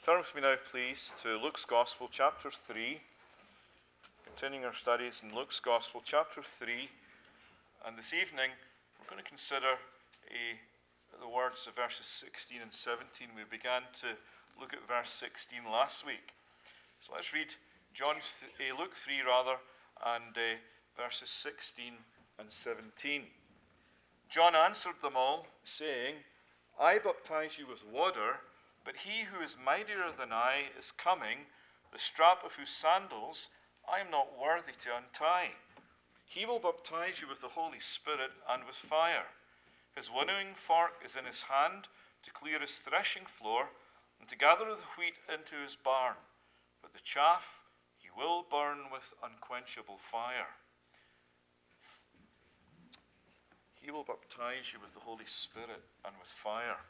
Turn with me now, please, to Luke's Gospel, chapter 3. Continuing our studies in Luke's Gospel, chapter 3. And this evening, we're going to consider the words of verses 16 and 17. We began to look at verse 16 last week. So let's read Luke 3, and verses 16 and 17. John answered them all, saying, I baptize you with water, but he who is mightier than I is coming, the strap of whose sandals I am not worthy to untie. He will baptize you with the Holy Spirit and with fire. His winnowing fork is in his hand to clear his threshing floor and to gather the wheat into his barn, but the chaff he will burn with unquenchable fire. He will baptize you with the Holy Spirit and with fire.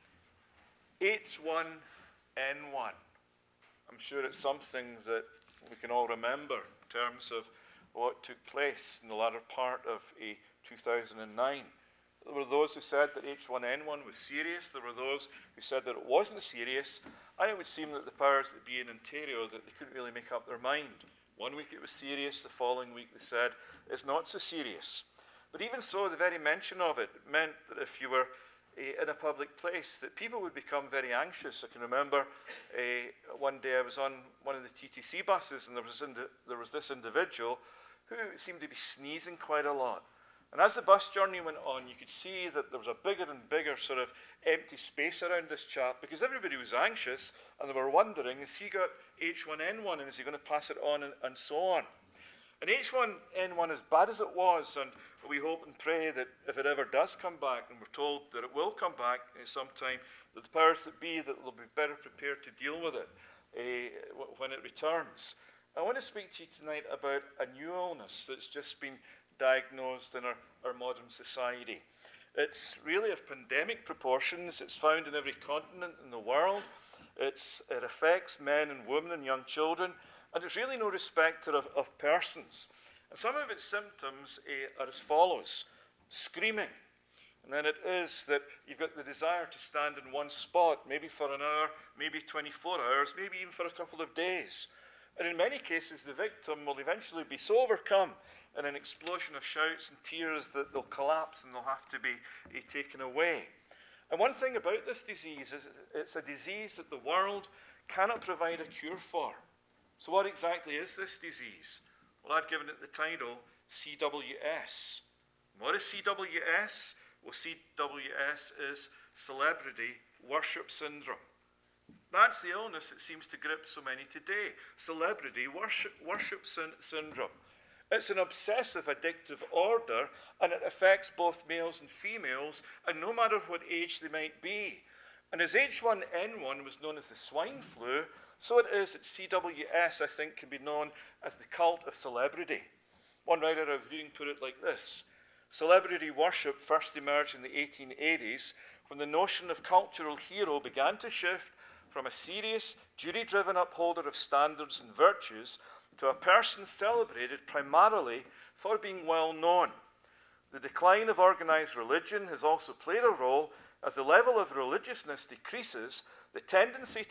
H1N1. I'm sure it's something that we can all remember in terms of what took place in the latter part of 2009. There were those who said that H1N1 was serious. There were those who said that it wasn't serious. And it would seem that the powers that be in Ontario, that they couldn't really make up their mind. One week it was serious, the following week they said it's not so serious. But even so, the very mention of it meant that if you were in a public place, that people would become very anxious. I can remember one day I was on one of the TTC buses, and there was this individual who seemed to be sneezing quite a lot. And as the bus journey went on, you could see that there was a bigger and bigger sort of empty space around this chap, because everybody was anxious, and they were wondering, has he got H1N1, and is he going to pass it on, and so on. And H1N1, as bad as it was, and we hope and pray that if it ever does come back, and we're told that it will come back sometime, that the powers that be, that will be better prepared to deal with it when it returns. I want to speak to you tonight about a new illness that's just been diagnosed in our modern society. It's really of pandemic proportions. It's found in every continent in the world. It affects men and women and young children. And it's really no respecter of persons. And some of its symptoms are as follows. Screaming. And then it is that you've got the desire to stand in one spot, maybe for an hour, maybe 24 hours, maybe even for a couple of days. And in many cases, the victim will eventually be so overcome in an explosion of shouts and tears that they'll collapse and they'll have to be taken away. And one thing about this disease is it's a disease that the world cannot provide a cure for. So what exactly is this disease? Well, I've given it the title CWS. What is CWS? Well, CWS is Celebrity Worship Syndrome. That's the illness that seems to grip so many today. Celebrity Worship Syndrome. It's an obsessive addictive order, and it affects both males and females, and no matter what age they might be. And as H1N1 was known as the swine flu, so it is that CWS, I think, can be known as the cult of celebrity. One writer I was reading put it like this. Celebrity worship first emerged in the 1880s when the notion of cultural hero began to shift from a serious, duty-driven upholder of standards and virtues to a person celebrated primarily for being well known. The decline of organized religion has also played a role. As the level of religiousness decreases, the tendency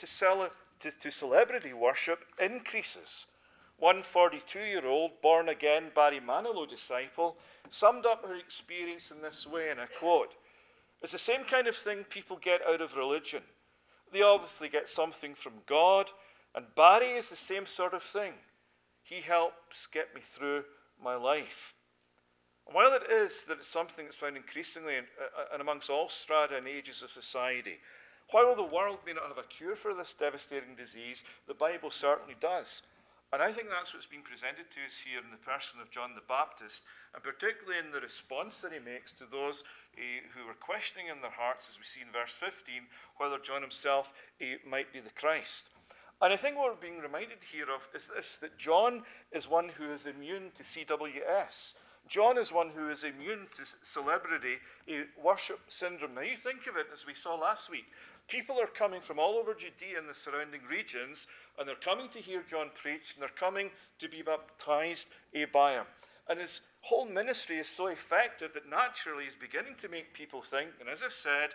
to celebrity worship increases. One 42-year-old born-again Barry Manilow disciple summed up her experience in this way, and I quote, "It's the same kind of thing people get out of religion. They obviously get something from God, and Barry is the same sort of thing. He helps get me through my life." And while it is that it's something that's found increasingly and amongst all strata and ages of society, while the world may not have a cure for this devastating disease, the Bible certainly does. And I think that's what's been presented to us here in the person of John the Baptist, and particularly in the response that he makes to those who were questioning in their hearts, as we see in verse 15, whether John himself might be the Christ. And I think what we're being reminded here of is this, that John is one who is immune to CWS. John is one who is immune to celebrity worship syndrome. Now you think of it, as we saw last week, people are coming from all over Judea and the surrounding regions, and they're coming to hear John preach, and they're coming to be baptized by him. And his whole ministry is so effective that naturally he's beginning to make people think, and as I've said,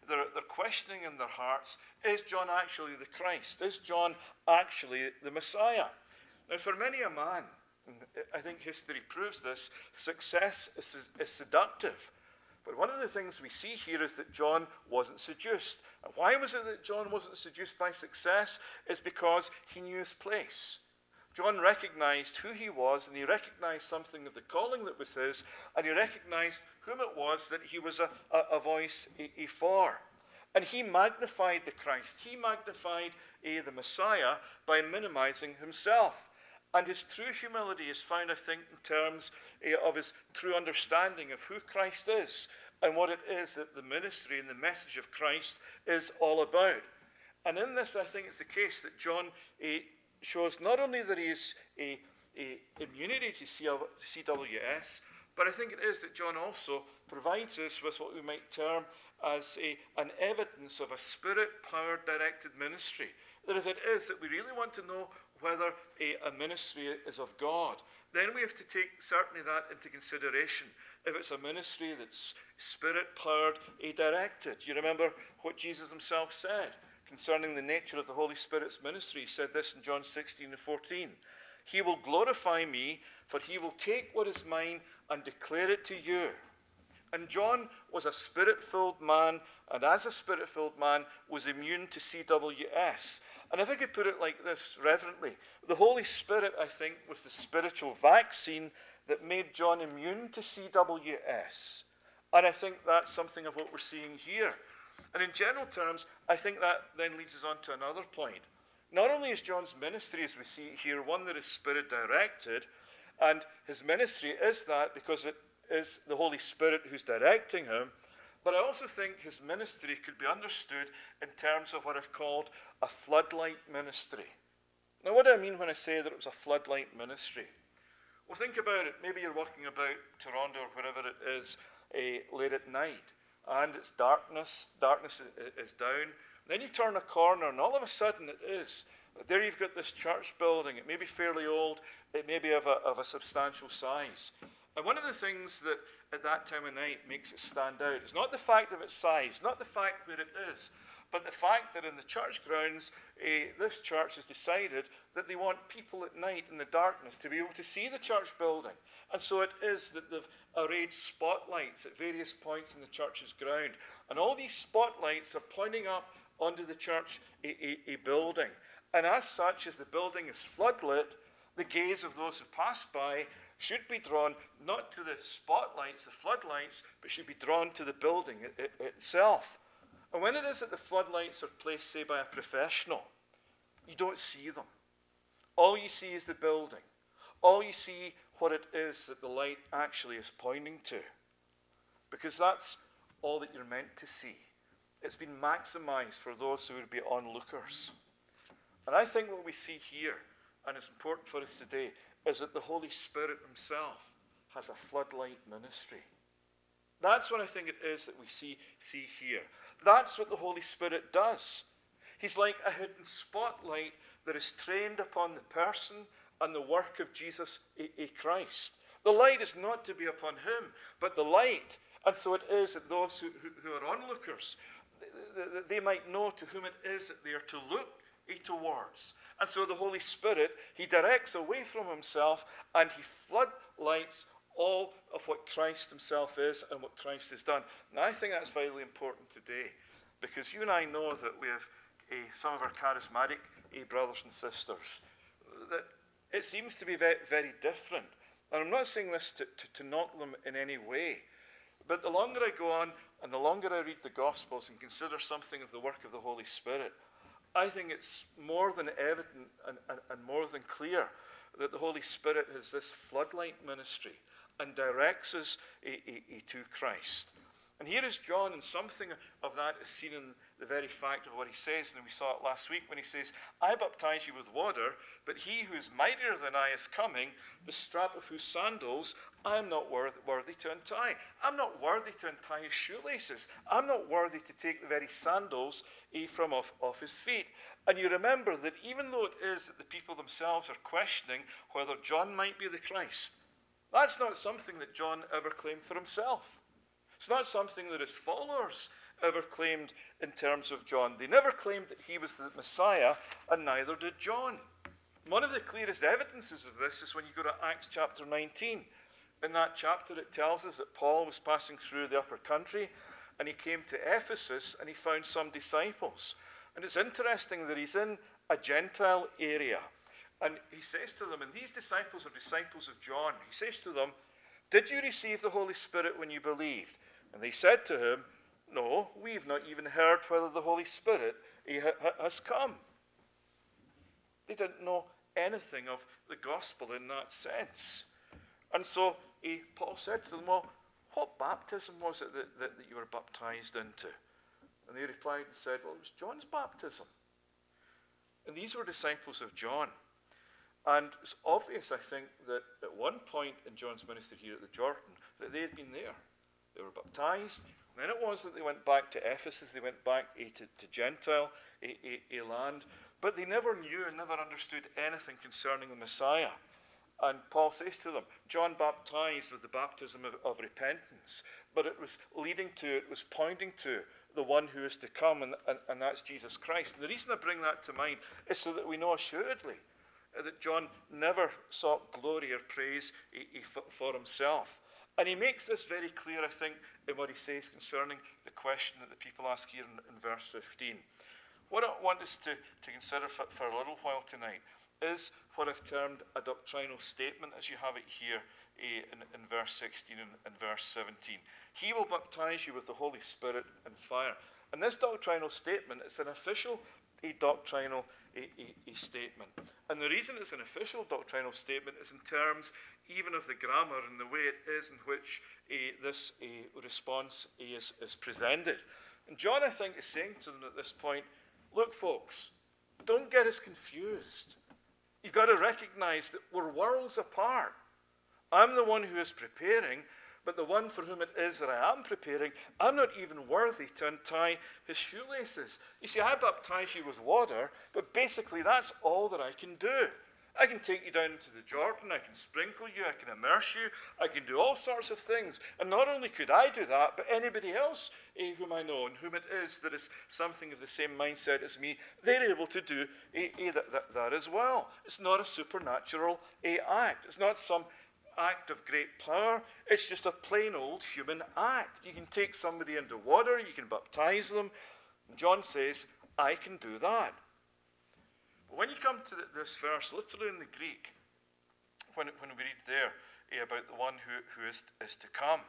they're questioning in their hearts, is John actually the Christ? Is John actually the Messiah? Now, for many a man, and I think history proves this, success is seductive. But one of the things we see here is that John wasn't seduced. And why was it that John wasn't seduced by success? It's because he knew his place. John recognized who he was, and he recognized something of the calling that was his, and he recognized whom it was that he was a voice for. And he magnified the Christ. He magnified the Messiah by minimizing himself. And his true humility is found, I think, in terms of his true understanding of who Christ is and what it is that the ministry and the message of Christ is all about. And in this, I think it's the case that John shows not only that he is a immunity to CWS, but I think it is that John also provides us with what we might term as an evidence of a spirit-powered directed ministry. That if it is that we really want to know whether a ministry is of God, then we have to take certainly that into consideration. If it's a ministry that's spirit-powered, directed. You remember what Jesus himself said concerning the nature of the Holy Spirit's ministry. He said this in John 16 and 14. He will glorify me, for he will take what is mine and declare it to you. And John was a spirit-filled man, and as a spirit-filled man, was immune to CWS. And if I could put it like this reverently, the Holy Spirit, I think, was the spiritual vaccine that made John immune to CWS. And I think that's something of what we're seeing here. And in general terms, I think that then leads us on to another point. Not only is John's ministry, as we see here, one that is spirit-directed, and his ministry is that because it is the Holy Spirit who's directing him, but I also think his ministry could be understood in terms of what I've called a floodlight ministry. Now, what do I mean when I say that it was a floodlight ministry? Well, think about it. Maybe you're walking about Toronto or wherever it is late at night, and it's darkness is down. Then you turn a corner, and all of a sudden it is. There you've got this church building. It may be fairly old. It may be of a substantial size. And one of the things that at that time of night makes it stand out is not the fact of its size, not the fact where it is, but the fact that in the church grounds, this church has decided that they want people at night in the darkness to be able to see the church building. And so it is that they've arrayed spotlights at various points in the church's ground. And all these spotlights are pointing up onto the church building. And as such, as the building is floodlit, the gaze of those who pass by should be drawn not to the spotlights, the floodlights, but should be drawn to the building itself. And when it is that the floodlights are placed, say, by a professional, you don't see them. All you see is the building. All you see what it is that the light actually is pointing to. Because that's all that you're meant to see. It's been maximized for those who would be onlookers. And I think what we see here, and it's important for us today, is that the Holy Spirit himself has a floodlight ministry. That's what I think it is that we see here. That's what the Holy Spirit does. He's like a hidden spotlight that is trained upon the person and the work of Jesus Christ. The light is not to be upon him, but the light. And so it is that those who are onlookers, they might know to whom it is that they are to look towards. And so the Holy Spirit, he directs away from himself and he floodlights all of what Christ himself is and what Christ has done. And I think that's vitally important today, because you and I know that we have some of our charismatic brothers and sisters, that it seems to be very, very different. And I'm not saying this to knock them in any way, but the longer I go on and the longer I read the Gospels and consider something of the work of the Holy Spirit, I think it's more than evident and more than clear that the Holy Spirit has this floodlight ministry and directs us to Christ. And here is John, and something of that is seen in the very fact of what he says, and we saw it last week when he says, I baptize you with water, but he who is mightier than I is coming, the strap of whose sandals I am not worthy to untie. I'm not worthy to untie his shoelaces. I'm not worthy to take the very sandals from off his feet. And you remember that even though it is that the people themselves are questioning whether John might be the Christ, that's not something that John ever claimed for himself. It's not something that his followers ever claimed in terms of John. They never claimed that he was the Messiah, and neither did John. One of the clearest evidences of this is when you go to Acts chapter 19. In that chapter, it tells us that Paul was passing through the upper country, and he came to Ephesus, and he found some disciples. And it's interesting that he's in a Gentile area. And he says to them, and these disciples are disciples of John, he says to them, "Did you receive the Holy Spirit when you believed?" And they said to him, "No, we've not even heard whether the Holy Spirit has come." They didn't know anything of the gospel in that sense. And so Paul said to them, "Well, what baptism was it that you were baptized into?" And they replied and said, "Well, it was John's baptism." And these were disciples of John. And it's obvious, I think, that at one point in John's ministry here at the Jordan, that they had been there. They were baptized. And then it was that they went back to Ephesus. They went back to Gentile, a land. But they never knew and never understood anything concerning the Messiah. And Paul says to them, John baptized with the baptism of repentance, but it was leading to, it was pointing to the one who is to come, and that's Jesus Christ. And the reason I bring that to mind is so that we know assuredly that John never sought glory or praise for himself. And he makes this very clear, I think, in what he says concerning the question that the people ask here in verse 15. What I want us to consider for a little while tonight is what I've termed a doctrinal statement, as you have it here in verse 16 and verse 17. He will baptize you with the Holy Spirit and fire. And this doctrinal statement is an official doctrinal statement. And the reason it's an official doctrinal statement is in terms even of the grammar and the way it is in which this response is presented. And John, I think, is saying to them at this point, look, folks, don't get us confused. You've got to recognize that we're worlds apart. I'm the one who is preparing, but the one for whom it is that I am preparing, I'm not even worthy to untie his shoelaces. You see, I baptize you with water, but basically that's all that I can do. I can take you down into the Jordan, I can sprinkle you, I can immerse you, I can do all sorts of things. And not only could I do that, but anybody else whom I know and whom it is that is something of the same mindset as me, they're able to do that as well. It's not a supernatural act. It's not some act of great power. It's just a plain old human act. You can take somebody into water, you can baptize them. John says, I can do that. But when you come to this verse, literally in the Greek, when we read there about the one who is to come,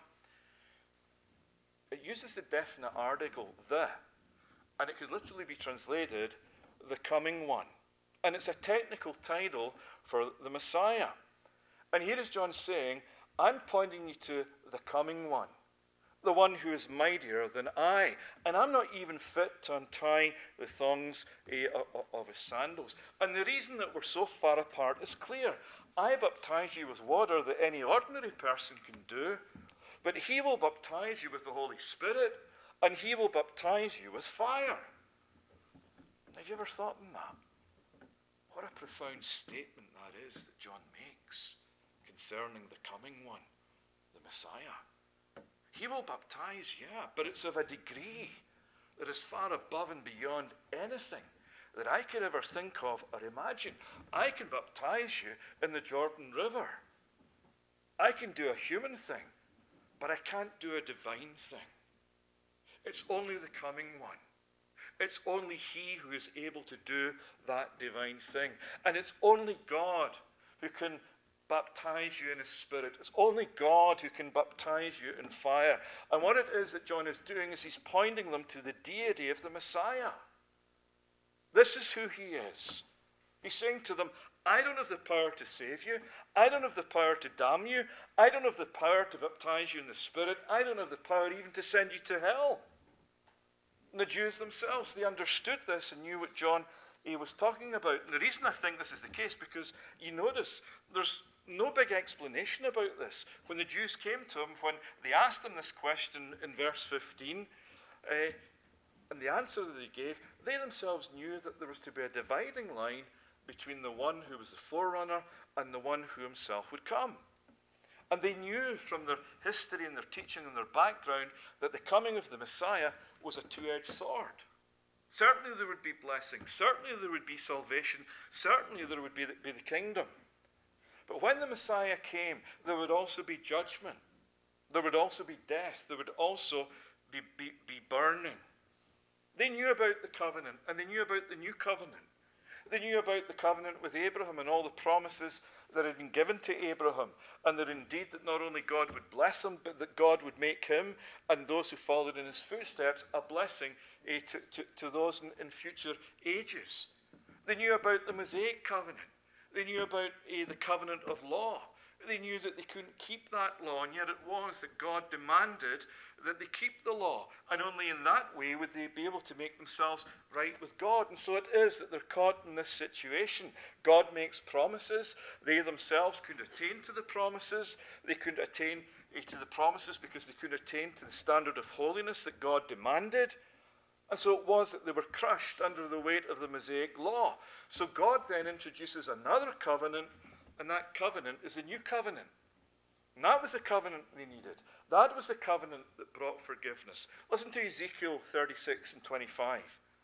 it uses the definite article, the, and it could literally be translated, the coming one. And it's a technical title for the Messiah. And here is John saying, I'm pointing you to the coming one, the one who is mightier than I. And I'm not even fit to untie the thongs of his sandals. And the reason that we're so far apart is clear. I baptize you with water that any ordinary person can do, but he will baptize you with the Holy Spirit, and he will baptize you with fire. Have you ever thought on that? What a profound statement that is that John makes concerning the coming one, the Messiah. He will baptize, yeah, but it's of a degree that is far above and beyond anything that I could ever think of or imagine. I can baptize you in the Jordan River. I can do a human thing, but I can't do a divine thing. It's only the coming one. It's only he who is able to do that divine thing. And it's only God who can baptize you in his Spirit. It's only God who can baptize you in fire. And what it is that John is doing is he's pointing them to the deity of the Messiah. This is who he is. He's saying to them, I don't have the power to save you. I don't have the power to damn you. I don't have the power to baptize you in the Spirit. I don't have the power even to send you to hell. And the Jews themselves, they understood this and knew what John was talking about. And the reason I think this is the case, because you notice there's no big explanation about this. When the Jews came to him, when they asked him this question in verse 15, and the answer that they gave, they themselves knew that there was to be a dividing line between the one who was the forerunner and the one who himself would come. And they knew from their history and their teaching and their background that the coming of the Messiah was a two-edged sword. Certainly there would be blessing. Certainly there would be salvation. Certainly there would be the kingdom. But when the Messiah came, there would also be judgment. There would also be death. There would also be burning. They knew about the covenant, and they knew about the new covenant. They knew about the covenant with Abraham and all the promises that had been given to Abraham, and that indeed that not only God would bless him, but that God would make him and those who followed in his footsteps a blessing to those in future ages. They knew about the Mosaic covenant. They knew about the covenant of law. They knew that they couldn't keep that law, and yet it was that God demanded that they keep the law. And only in that way would they be able to make themselves right with God. And so it is that they're caught in this situation. God makes promises. They themselves couldn't attain to the promises. They couldn't attain to the promises because they couldn't attain to the standard of holiness that God demanded. And so it was that they were crushed under the weight of the Mosaic law. So God then introduces another covenant, and that covenant is a new covenant. And that was the covenant they needed. That was the covenant that brought forgiveness. Listen to Ezekiel 36 and 25.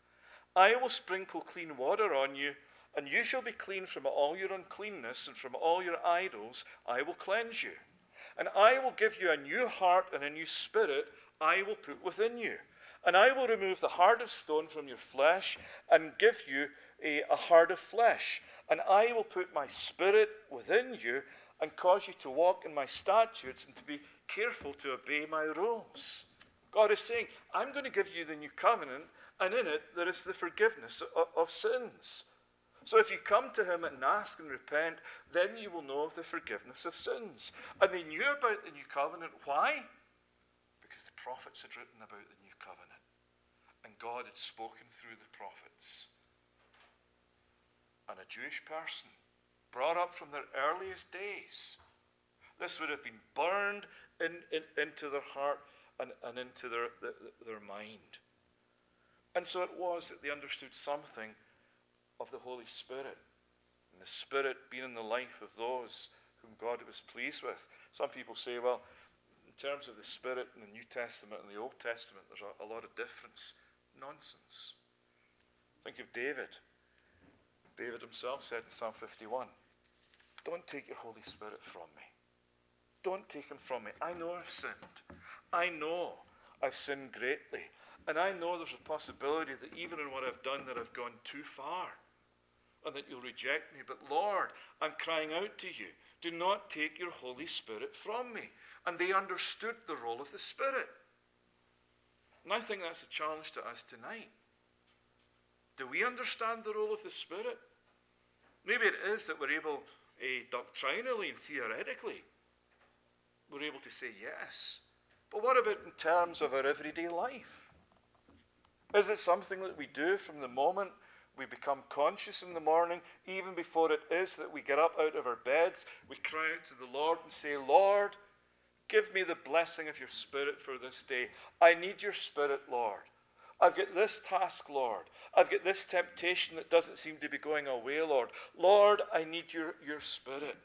I will sprinkle clean water on you, and you shall be clean from all your uncleanness, and from all your idols I will cleanse you. And I will give you a new heart, and a new spirit I will put within you. And I will remove the heart of stone from your flesh, and give you a heart of flesh. And I will put my spirit within you, and cause you to walk in my statutes, and to be careful to obey my rules. God is saying, I'm going to give you the new covenant, and in it there is the forgiveness of sins. So if you come to him and ask and repent, then you will know of the forgiveness of sins. And they knew about the new covenant. Why? Because the prophets had written about the new covenant, and God had spoken through the prophets. And a Jewish person, brought up from their earliest days, this would have been burned into their heart and into their mind. And so it was that they understood something of the Holy Spirit, and the Spirit being in the life of those whom God was pleased with. Some people say, well, in terms of the Spirit in the New Testament and the Old Testament, there's a lot of difference. Nonsense. Think of David. David himself said in Psalm 51, don't take your Holy Spirit from me. Don't take him from me. I know I've sinned. I know I've sinned greatly. And I know there's a possibility that even in what I've done that I've gone too far, and that you'll reject me. But Lord, I'm crying out to you. Do not take your Holy Spirit from me. And they understood the role of the Spirit. And I think that's a challenge to us tonight. Do we understand the role of the Spirit? Maybe it is that we're able, doctrinally and theoretically, we're able to say yes. But what about in terms of our everyday life? Is it something that we do from the moment we become conscious in the morning, even before it is that we get up out of our beds, we cry out to the Lord and say, Lord, give me the blessing of your Spirit for this day. I need your Spirit, Lord. I've got this task, Lord. I've got this temptation that doesn't seem to be going away, Lord. Lord, I need your Spirit.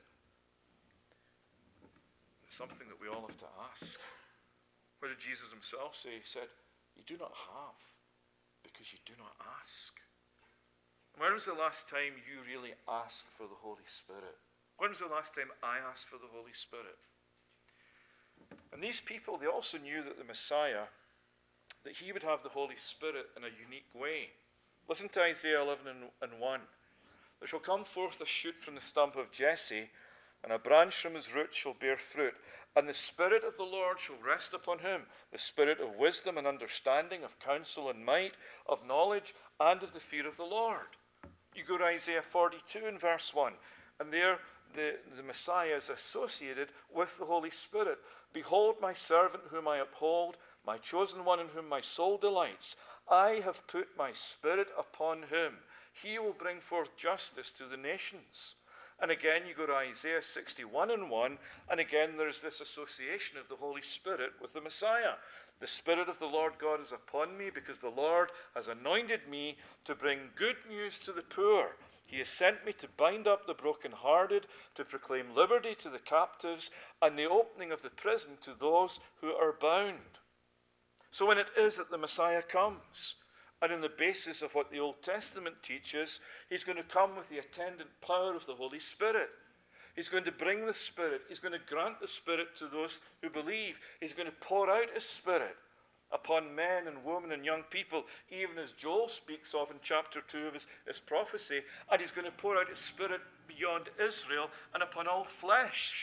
It's something that we all have to ask. What did Jesus himself say? He said, you do not have because you do not ask. When was the last time you really asked for the Holy Spirit? When was the last time I asked for the Holy Spirit? And these people, they also knew that the Messiah, that he would have the Holy Spirit in a unique way. Listen to Isaiah 11 and 1. There shall come forth a shoot from the stump of Jesse, and a branch from his root shall bear fruit. And the Spirit of the Lord shall rest upon him, the Spirit of wisdom and understanding, of counsel and might, of knowledge and of the fear of the Lord. You go to Isaiah 42 and verse 1, and there the Messiah is associated with the Holy Spirit. Behold my servant whom I uphold, my chosen one in whom my soul delights. I have put my Spirit upon him. He will bring forth justice to the nations. And again you go to Isaiah 61 and 1, and again there's this association of the Holy Spirit with the Messiah. The Spirit of the Lord God is upon me, because the Lord has anointed me to bring good news to the poor. He has sent me to bind up the brokenhearted, to proclaim liberty to the captives, and the opening of the prison to those who are bound. So when it is that the Messiah comes, and on the basis of what the Old Testament teaches, he's going to come with the attendant power of the Holy Spirit. He's going to bring the Spirit. He's going to grant the Spirit to those who believe. He's going to pour out his Spirit upon men and women and young people, even as Joel speaks of in chapter 2 of his prophecy. And he's going to pour out his Spirit beyond Israel and upon all flesh.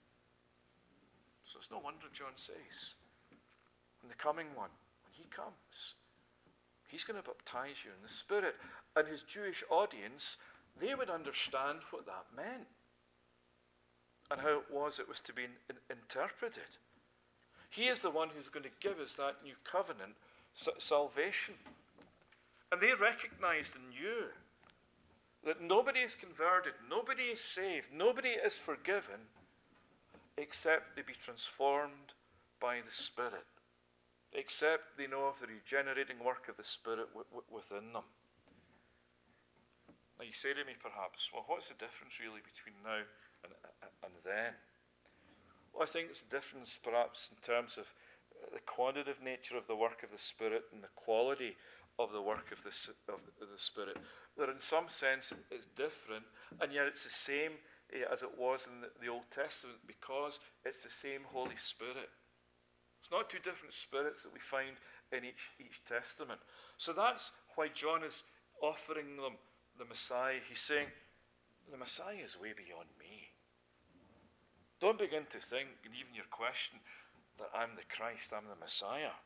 So it's no wonder John says, when the coming one, when he comes, he's going to baptize you in the Spirit. And his Jewish audience, they would understand what that meant and how it was to be interpreted. He is the one who's going to give us that new covenant salvation. And they recognized and knew that nobody is converted, nobody is saved, nobody is forgiven except they be transformed by the Spirit, except they know of the regenerating work of the Spirit within them. Now you say to me perhaps, well, what's the difference really between now and then? Well, I think it's a difference perhaps in terms of the quantitative nature of the work of the Spirit and the quality of the work of the Spirit. That in some sense it's different, and yet it's the same as it was in the Old Testament, because it's the same Holy Spirit. It's not two different spirits that we find in each testament. So that's why John is offering them the Messiah. He's saying, the Messiah is way beyond me. Don't begin to think, and even your question, that I'm the Christ, I'm the Messiah.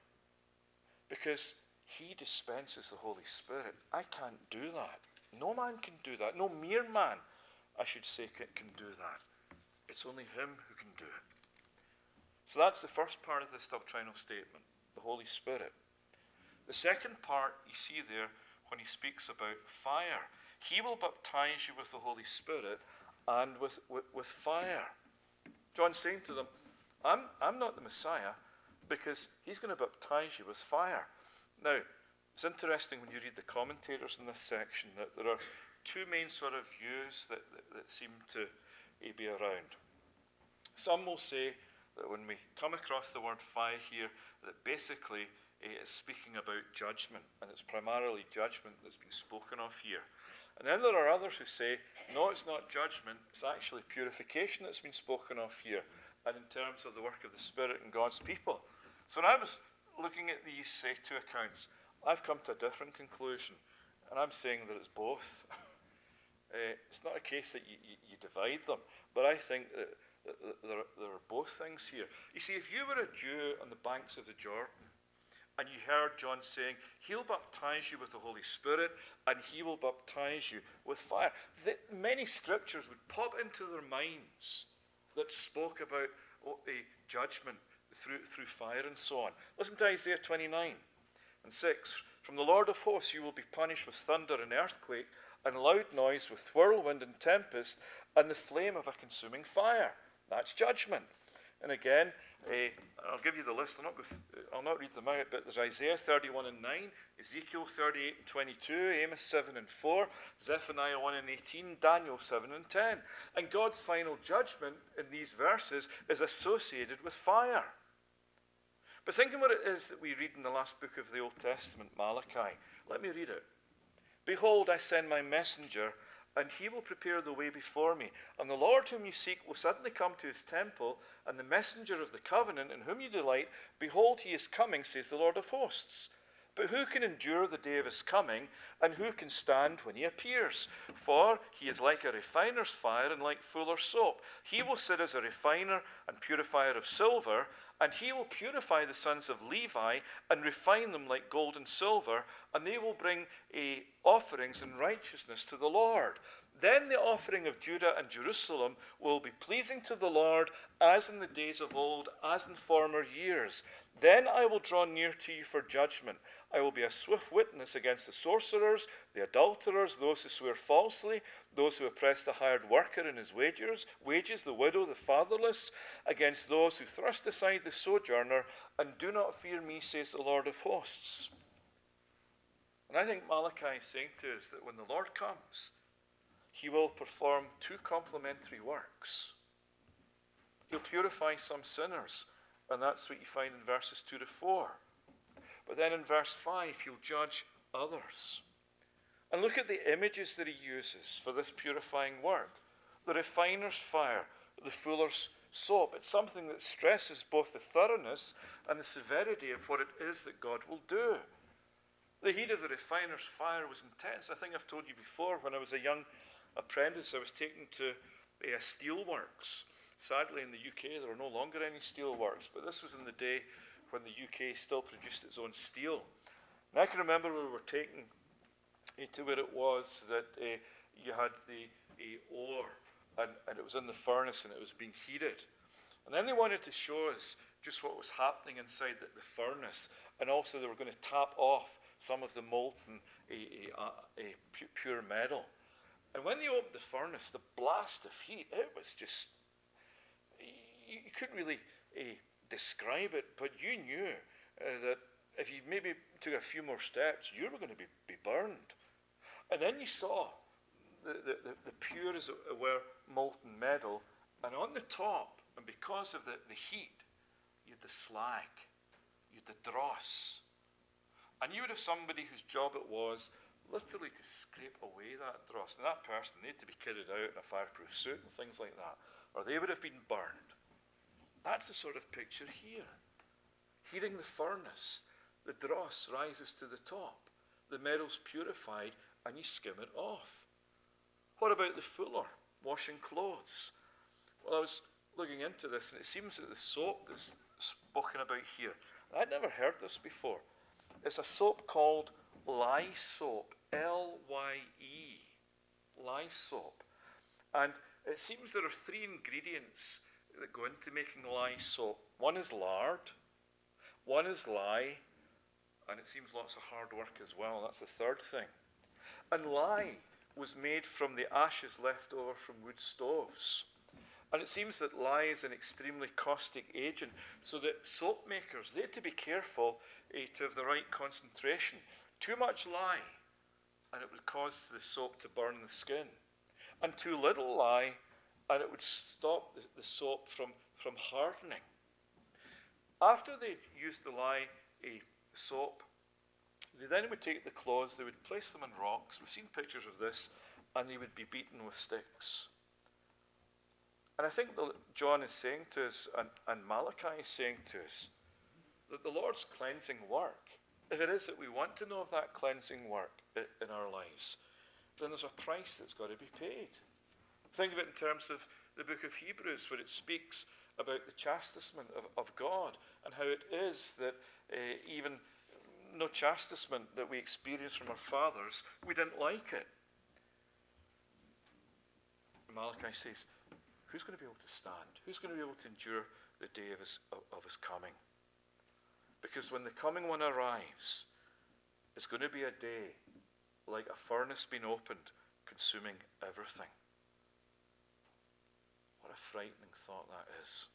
Because he dispenses the Holy Spirit. I can't do that. No man can do that. No mere man, I should say, can do that. It's only him who can do it. So that's the first part of this doctrinal statement, the Holy Spirit. The second part you see there when he speaks about fire. He will baptize you with the Holy Spirit and with fire. John's saying to them, I'm not the Messiah, because he's going to baptize you with fire. Now, it's interesting when you read the commentators in this section that there are two main sort of views that seem to be around. Some will say that when we come across the word fire here, that basically it's speaking about judgment, and it's primarily judgment that's been spoken of here. And then there are others who say, no, it's not judgment, it's actually purification that's been spoken of here, and in terms of the work of the Spirit in God's people. So when I was looking at these, say, two accounts, I've come to a different conclusion, and I'm saying that it's both. It's not a case that you divide them, but I think that there are both things here. You see, if you were a Jew on the banks of the Jordan, and you heard John saying, he'll baptize you with the Holy Spirit, and he will baptize you with fire, many scriptures would pop into their minds that spoke about a judgment through fire and so on. Listen to Isaiah 29 and 6. From the Lord of hosts you will be punished with thunder and earthquake, and loud noise, with whirlwind and tempest, and the flame of a consuming fire. That's judgment. And again, I'll give you the list. I'll not read them out, but there's Isaiah 31 and 9, Ezekiel 38 and 22, Amos 7 and 4, Zephaniah 1 and 18, Daniel 7 and 10. And God's final judgment in these verses is associated with fire. But think of what it is that we read in the last book of the Old Testament, Malachi. Let me read it. Behold, I send my messenger, and he will prepare the way before me. And the Lord whom you seek will suddenly come to his temple, and the messenger of the covenant in whom you delight, behold, he is coming, says the Lord of hosts. But who can endure the day of his coming, and who can stand when he appears? For he is like a refiner's fire and like fuller's soap. He will sit as a refiner and purifier of silver, and he will purify the sons of Levi and refine them like gold and silver, and they will bring offerings in righteousness to the Lord. Then the offering of Judah and Jerusalem will be pleasing to the Lord, as in the days of old, as in former years. Then I will draw near to you for judgment. I will be a swift witness against the sorcerers, the adulterers, those who swear falsely, those who oppress the hired worker in his wages, the widow, the fatherless, against those who thrust aside the sojourner and do not fear me, says the Lord of hosts. And I think Malachi is saying to us that when the Lord comes, he will perform two complementary works. He'll purify some sinners, and that's what you find in verses 2 to 4. But then in verse 5, he'll judge others. And look at the images that he uses for this purifying work. The refiner's fire, the fuller's soap. It's something that stresses both the thoroughness and the severity of what it is that God will do. The heat of the refiner's fire was intense. I think I've told you before, when I was a young apprentice, I was taken to a steelworks. Sadly, in the UK, there are no longer any steelworks, but this was in the day when the UK still produced its own steel. And I can remember we were taken to where it was that you had the ore, and it was in the furnace and it was being heated. And then they wanted to show us just what was happening inside the furnace, and also they were going to tap off some of the molten pure metal. And when they opened the furnace, the blast of heat, it was just, you couldn't really describe it, but you knew that if you maybe took a few more steps, you were going to be burned. And then you saw the pure, as it were, molten metal, and on the top, and because of the heat, you had the slag, you had the dross. And you would have somebody whose job it was literally to scrape away that dross. And that person, they had to be kitted out in a fireproof suit and things like that, or they would have been burned. That's the sort of picture here. Heating the furnace, the dross rises to the top. The metal's purified, and you skim it off. What about the fuller, washing clothes? Well, I was looking into this, and it seems that the soap that's spoken about here, I'd never heard this before. It's a soap called lye soap, L-Y-E, lye soap. And it seems there are three ingredients that go into making lye soap. One is lard, one is lye, and it seems lots of hard work as well. That's the third thing. And lye was made from the ashes left over from wood stoves. And it seems that lye is an extremely caustic agent, so that soap makers, they had to be careful to have the right concentration. Too much lye, and it would cause the soap to burn the skin. And too little lye, and it would stop the soap from hardening. After they used the lye soap, they then would take the clothes, they would place them in rocks. We've seen pictures of this, and they would be beaten with sticks. And I think that John is saying to us, and Malachi is saying to us, that the Lord's cleansing work, if it is that we want to know of that cleansing work in our lives, then there's a price that's got to be paid. Think of it in terms of the book of Hebrews, where it speaks about the chastisement of God, and how it is that even no chastisement that we experience from our fathers, we didn't like it. Malachi says, who's going to be able to stand? Who's going to be able to endure the day of his coming? Because when the coming one arrives, it's going to be a day like a furnace being opened, consuming everything. What a frightening thought that is.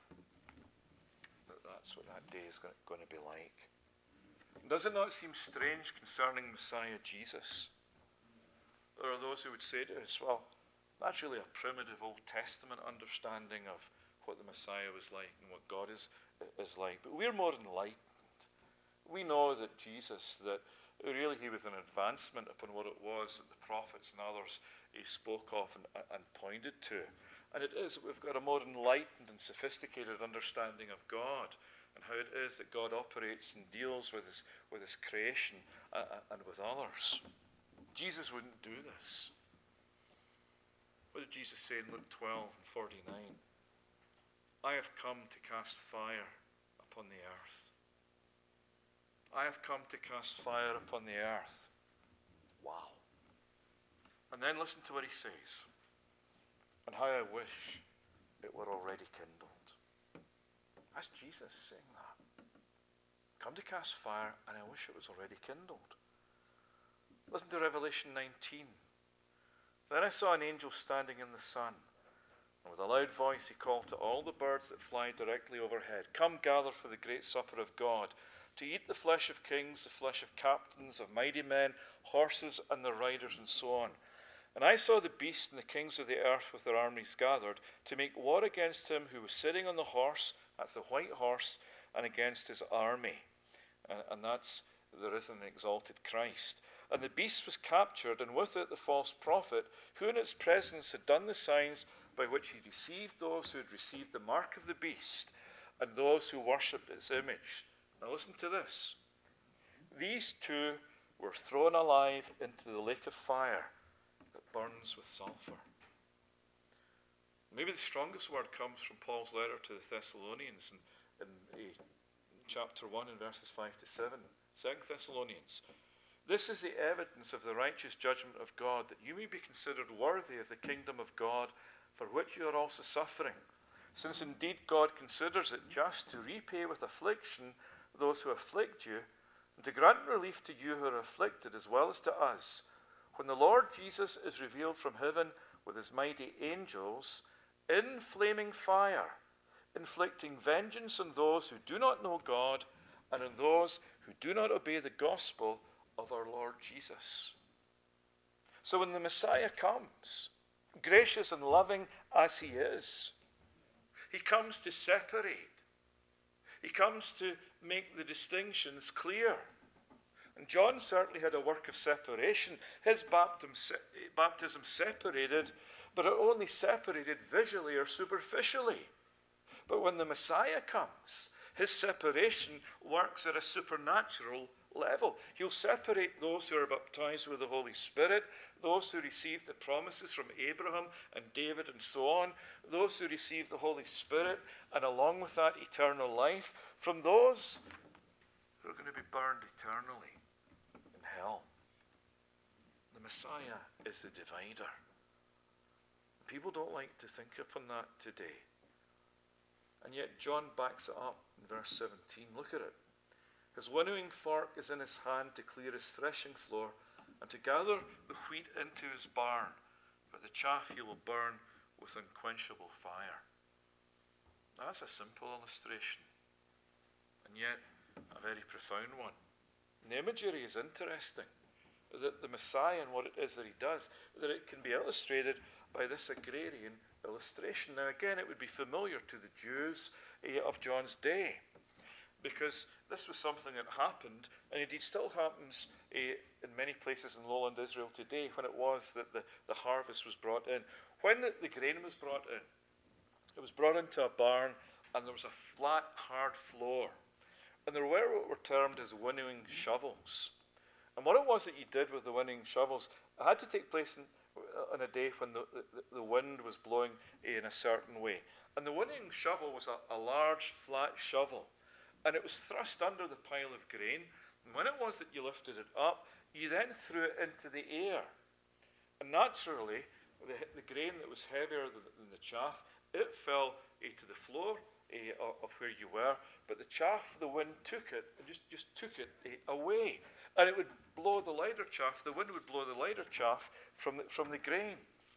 That's what that day is going to be like. Does it not seem strange concerning Messiah Jesus? There are those who would say to us, well, that's really a primitive Old Testament understanding of what the Messiah was like and what God is like. But we're more enlightened. We know that Jesus, that really he was an advancement upon what it was that the prophets and others he spoke of and pointed to. And it is that we've got a more enlightened and sophisticated understanding of God and how it is that God operates and deals with his creation and with others. Jesus wouldn't do this. What did Jesus say in Luke 12:49? I have come to cast fire upon the earth. I have come to cast fire upon the earth. Wow. And then listen to what he says. And how I wish it were already kindled. That's Jesus saying that. Come to cast fire, and I wish it was already kindled. Listen to Revelation 19. Then I saw an angel standing in the sun, and with a loud voice he called to all the birds that fly directly overhead, come gather for the great supper of God, to eat the flesh of kings, the flesh of captains, of mighty men, horses and their riders, and so on. And I saw the beast and the kings of the earth with their armies gathered to make war against him who was sitting on the horse, that's the white horse, and against his army. And that's the risen and exalted Christ. And the beast was captured, and with it the false prophet, who in its presence had done the signs by which he deceived those who had received the mark of the beast and those who worshipped its image. Now listen to this. These two were thrown alive into the lake of fire that burns with sulfur. Maybe the strongest word comes from Paul's letter to the Thessalonians in chapter 1 and verses 5 to 7. 2 Thessalonians. This is the evidence of the righteous judgment of God, that you may be considered worthy of the kingdom of God, for which you are also suffering. Since indeed God considers it just to repay with affliction those who afflict you, and to grant relief to you who are afflicted as well as to us, when the Lord Jesus is revealed from heaven with his mighty angels, in flaming fire, inflicting vengeance on those who do not know God, and on those who do not obey the gospel of our Lord Jesus. So when the Messiah comes, gracious and loving as he is, he comes to separate. He comes to make the distinctions clear. And John certainly had a work of separation. His baptism separated, but it only separated visually or superficially. But when the Messiah comes, his separation works at a supernatural level. He'll separate those who are baptized with the Holy Spirit, those who receive the promises from Abraham and David and so on, those who receive the Holy Spirit, and along with that eternal life, from those who are going to be burned eternally in hell. The Messiah is the divider. People don't like to think upon that today. And yet John backs it up in verse 17. Look at it. His winnowing fork is in his hand to clear his threshing floor and to gather the wheat into his barn, but the chaff he will burn with unquenchable fire. Now, that's a simple illustration, and yet a very profound one. And the imagery is interesting, that the Messiah and what it is that he does, that it can be illustrated by this agrarian illustration. Now again, it would be familiar to the Jews of John's day, because this was something that happened, and indeed still happens in many places in lowland Israel today, when it was that the harvest was brought in. When the grain was brought in, it was brought into a barn, and there was a flat, hard floor. And there were what were termed as winnowing shovels. And what it was that you did with the winnowing shovels, it had to take place on a day when the wind was blowing in a certain way. And the winnowing shovel was a large, flat shovel. And it was thrust under the pile of grain. And when it was that you lifted it up, you then threw it into the air. And naturally, the grain that was heavier than the chaff, it fell to the floor of where you were. But the chaff, the wind took it and just took it away. And it would blow the lighter chaff, the wind would blow the lighter chaff from the grain.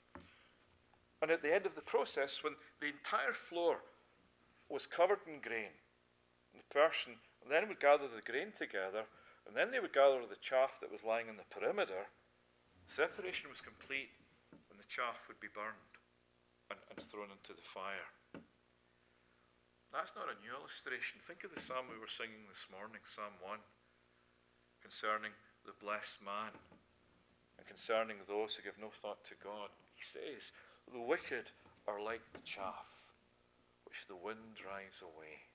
And at the end of the process, when the entire floor was covered in grain, the person then would gather the grain together, and then they would gather the chaff that was lying in the perimeter. Separation was complete, and the chaff would be burned and thrown into the fire. That's not a new illustration. Think of the psalm we were singing this morning, Psalm 1, concerning the blessed man and concerning those who give no thought to God. He says, the wicked are like the chaff which the wind drives away.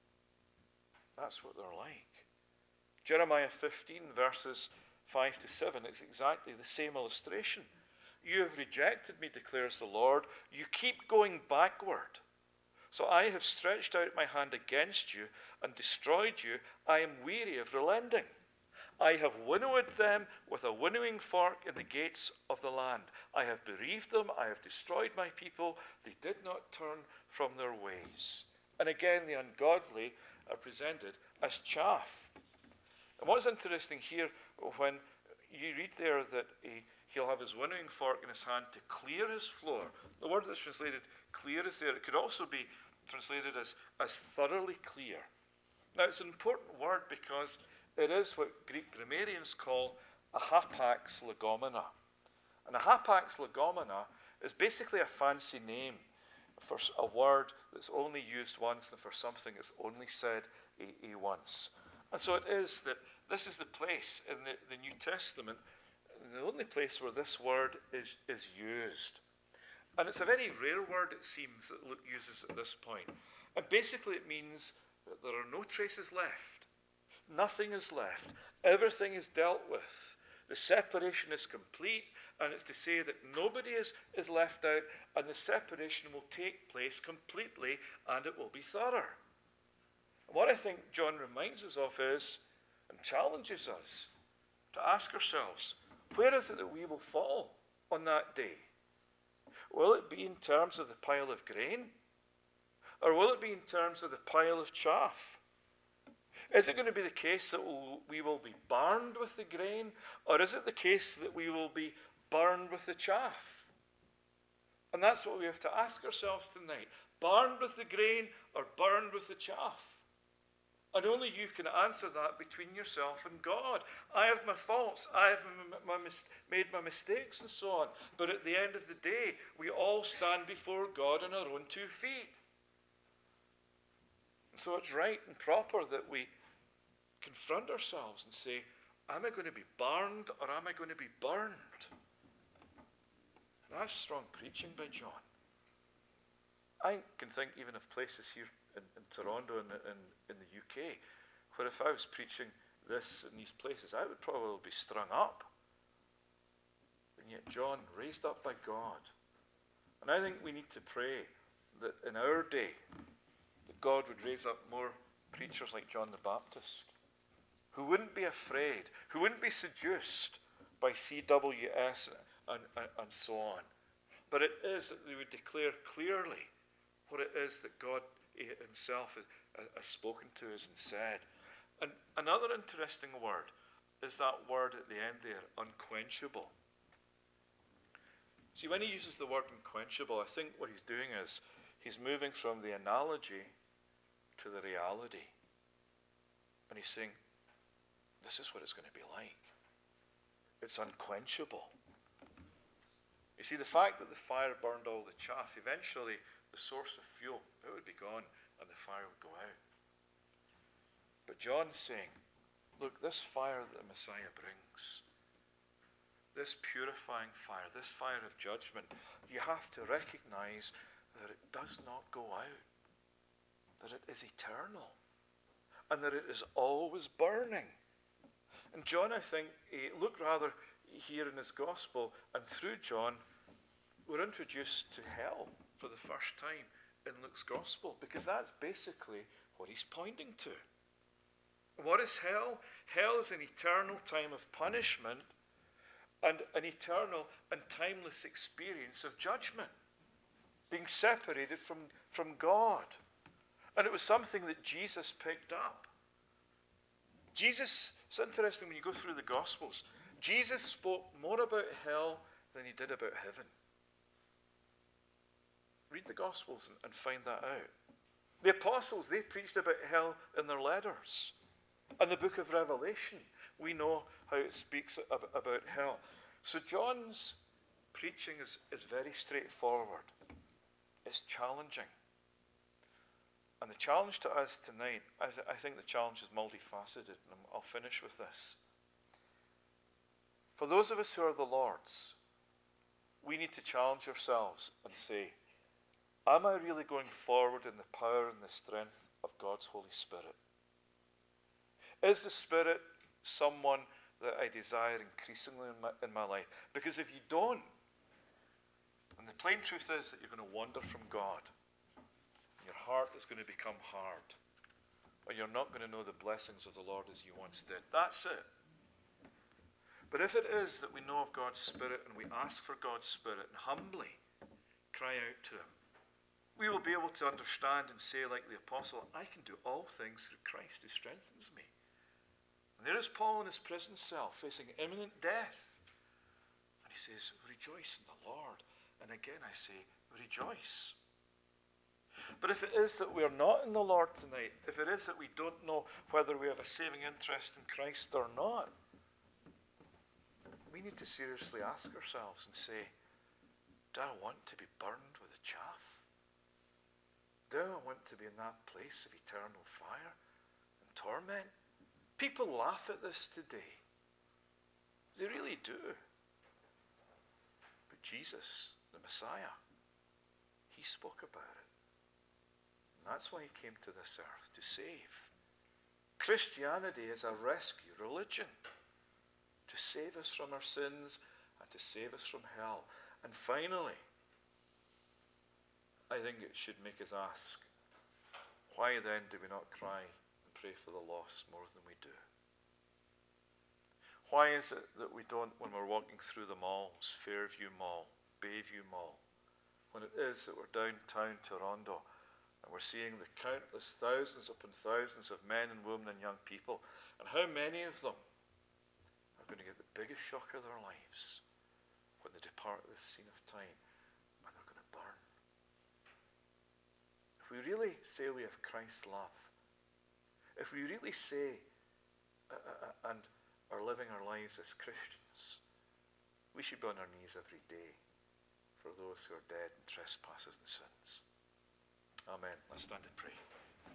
That's what they're like. Jeremiah 15 verses 5 to 7 is exactly the same illustration. You have rejected me, declares the Lord. You keep going backward. So I have stretched out my hand against you and destroyed you. I am weary of relenting. I have winnowed them with a winnowing fork in the gates of the land. I have bereaved them. I have destroyed my people. They did not turn from their ways. And again, the ungodly are presented as chaff. And what's interesting here, when you read there that he'll have his winnowing fork in his hand to clear his floor. The word that's translated clear is there. It could also be translated as thoroughly clear. Now, it's an important word because it is what Greek grammarians call a hapax legomena. And a hapax legomena is basically a fancy name for a word that's only used once and for something that's only said a once. And so it is that this is the place in the New Testament, the only place where this word is used. And it's a very rare word, it seems, that Luke uses at this point. And basically it means that there are no traces left. Nothing is left. Everything is dealt with. The separation is complete, and it's to say that nobody is left out, and the separation will take place completely, and it will be thorough. And what I think John reminds us of is, and challenges us, to ask ourselves, where is it that we will fall on that day? Will it be in terms of the pile of grain? Or will it be in terms of the pile of chaff? Is it going to be the case that we will be burned with the grain? Or is it the case that we will be burned with the chaff? And that's what we have to ask ourselves tonight. Burned with the grain or burned with the chaff? And only you can answer that between yourself and God. I have my faults. I have made my mistakes and so on. But at the end of the day, we all stand before God on our own 2 feet. And so it's right and proper that we confront ourselves and say, am I going to be burned or am I going to be burned? That's strong preaching by John. I can think even of places here in Toronto and in the UK, where if I was preaching this in these places, I would probably be strung up. And yet John, raised up by God. And I think we need to pray that in our day, that God would raise up more preachers like John the Baptist, who wouldn't be afraid, who wouldn't be seduced by CWS and so on. But it is that they would declare clearly what it is that God himself has spoken to us and said. And another interesting word is that word at the end there, unquenchable. See, when he uses the word unquenchable, I think what he's doing is he's moving from the analogy to the reality. And he's saying, this is what it's going to be like. It's unquenchable. You see, the fact that the fire burned all the chaff, eventually the source of fuel, it would be gone and the fire would go out. But John's saying, look, this fire that the Messiah brings, this purifying fire, this fire of judgment, you have to recognize that it does not go out, that it is eternal, and that it is always burning. And John, I think, look rather here in his gospel, and through John, we're introduced to hell for the first time in Luke's gospel, because that's basically what he's pointing to. What is hell? Hell is an eternal time of punishment and an eternal and timeless experience of judgment, being separated from God. And it was something that Jesus picked up. Jesus, it's interesting when you go through the Gospels, Jesus spoke more about hell than he did about heaven. Read the Gospels and find that out. The apostles, they preached about hell in their letters. And the book of Revelation, we know how it speaks about hell. So John's preaching is very straightforward. It's challenging. And the challenge to us tonight, I think the challenge is multifaceted, and I'll finish with this. For those of us who are the Lord's, we need to challenge ourselves and say, am I really going forward in the power and the strength of God's Holy Spirit? Is the Spirit someone that I desire increasingly in my life? Because if you don't, and the plain truth is that you're going to wander from God, your heart is going to become hard, or you're not going to know the blessings of the Lord as you once did. That's it. But if it is that we know of God's Spirit and we ask for God's Spirit and humbly cry out to him, we will be able to understand and say like the apostle, I can do all things through Christ who strengthens me. And there is Paul in his prison cell facing imminent death. And he says, rejoice in the Lord. And again I say, rejoice. But if it is that we are not in the Lord tonight, if it is that we don't know whether we have a saving interest in Christ or not, we need to seriously ask ourselves and say, do I want to be burned with the chaff? Do I want to be in that place of eternal fire and torment? People laugh at this today. They really do. But Jesus, the Messiah, he spoke about it. And that's why he came to this earth, to save. Christianity is a rescue religion, to save us from our sins and to save us from hell. And finally, I think it should make us ask, why then do we not cry and pray for the lost more than we do? Why is it that we don't, when we're walking through the malls, Fairview Mall, Bayview Mall, when it is that we're downtown Toronto and we're seeing the countless thousands upon thousands of men and women and young people, and how many of them are going to get the biggest shock of their lives when they depart this scene of time, and they're going to burn. If we really say we have Christ's love, if we really say and are living our lives as Christians, we should be on our knees every day for those who are dead in trespasses and sins. Amen. Let's stand and pray.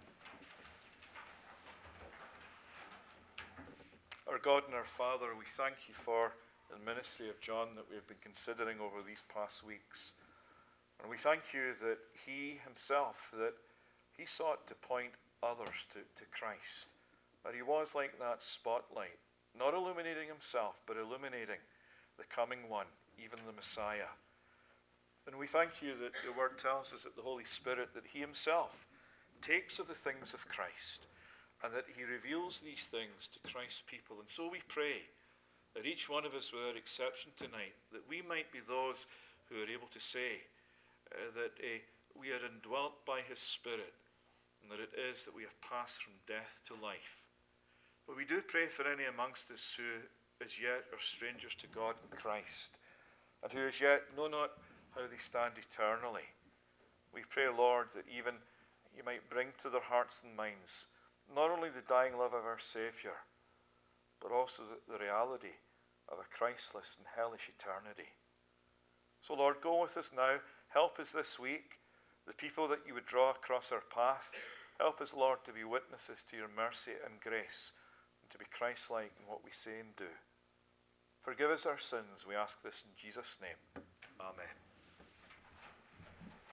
Our God and our Father, we thank you for the ministry of John that we have been considering over these past weeks. And we thank you that he himself, that he sought to point others to Christ. That he was like that spotlight, not illuminating himself, but illuminating the coming one, even the Messiah. And we thank you that your word tells us that the Holy Spirit, that he himself takes of the things of Christ, and that he reveals these things to Christ's people. And so we pray that each one of us, without exception tonight, that we might be those who are able to say that we are indwelt by his Spirit, and that it is that we have passed from death to life. But we do pray for any amongst us who as yet are strangers to God in Christ, and who as yet know not how they stand eternally. We pray, Lord, that even you might bring to their hearts and minds not only the dying love of our Saviour, but also the reality of a Christless and hellish eternity. So, Lord, go with us now. Help us this week, the people that you would draw across our path. Help us, Lord, to be witnesses to your mercy and grace, and to be Christ-like in what we say and do. Forgive us our sins, we ask this in Jesus' name. Amen.